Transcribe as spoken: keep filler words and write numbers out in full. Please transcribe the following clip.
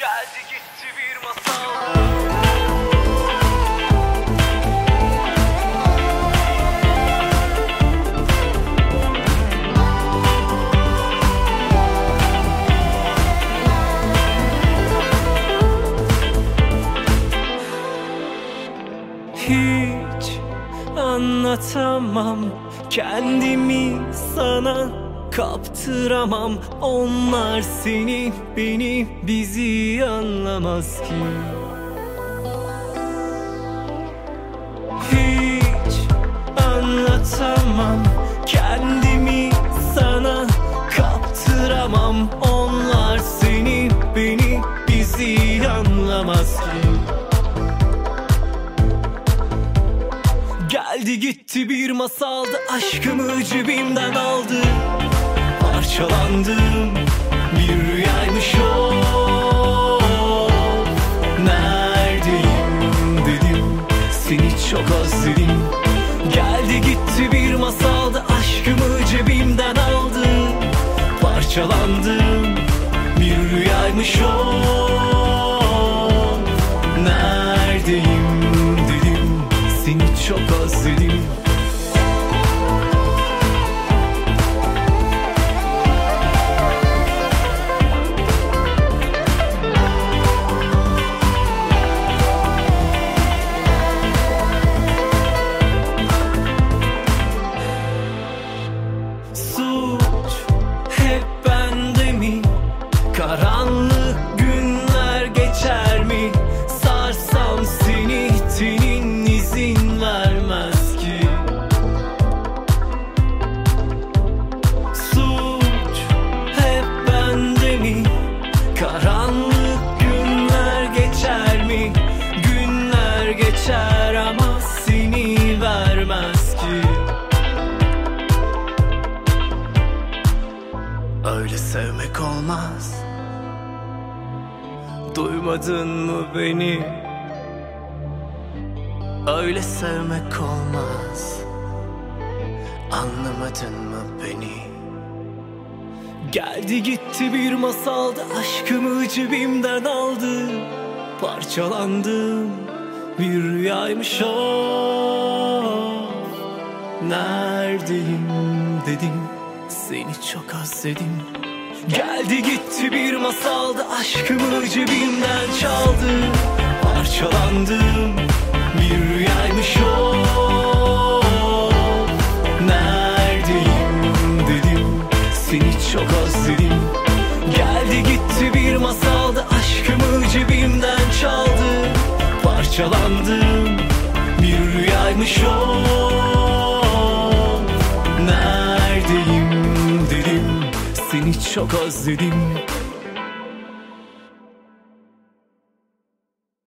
Geldi gitti bir masal. Hiç anlatamam kendimi sana, kaptıramam. Onlar seni, beni, bizi anlamaz ki. Hiç anlatamam kendimi sana, kaptıramam. Onlar seni, beni, bizi anlamaz ki. Geldi gitti bir masaldı, aşkımı cebimden aldı. Parçalandım, bir rüyaymış o. Neredeyim dedim, seni çok özledim. Geldi gitti bir masaldı, aşkımı cebimden aldı. Parçalandım, bir rüyaymış o. Neredeyim dedim, seni çok özledim. Suç hep bende mi? Karanlık günler geçer mi? Sarsam seni, tenin izin vermez ki. Suç hep bende mi? Karanlık günler geçer mi? Günler geçer ama seni vermez ki. Öyle sevmek olmaz. Duymadın mı beni? Öyle sevmek olmaz. Anlamadın mı beni? Geldi gitti bir masaldı, aşkımı cebimden aldı. Parçalandım, bir rüyaymış o. Neredeyim dedim, seni çok özledim. Geldi gitti bir masaldı, aşkımı cebimden çaldı. Parçalandım, bir rüyaymış o. Neredeyim dedim, seni çok özledim. Geldi gitti bir masaldı, aşkımı cebimden çaldı. Parçalandım, bir rüyaymış o. Neredeyim dedim, seni çok özledim.